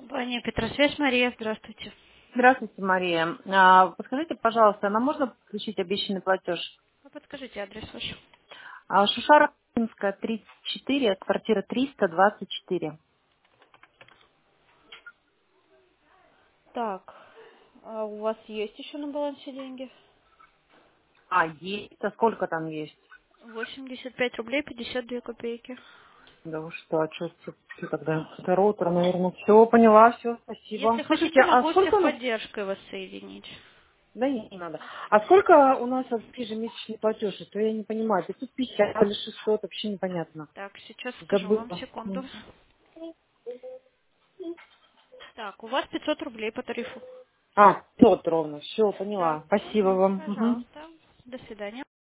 Компания Петросвязь, Мария, здравствуйте. Здравствуйте, Мария. Подскажите, пожалуйста, нам можно подключить обещанный платеж? А подскажите адрес ваш. Шушара, 34, квартира 324. Так, а у вас есть еще на балансе деньги? Есть. А сколько там есть? 85 рублей 52 копейки. Да вы что, а что тогда? Второе утро, наверное. Все, поняла, все, спасибо. Если Слушайте, хотите, а могу с сколько у нас... техподдержкой вас соединить. Да не надо. А сколько у нас вообще ежемесячный платеж? Это я не понимаю. 550 или 600, вообще непонятно. Так, сейчас скажу вам, Забыла. секунду. Так, у вас 500 рублей по тарифу. 500 ровно. Все, Да. поняла. Спасибо Мгм, вам. Мгм. пожалуйста. До свидания.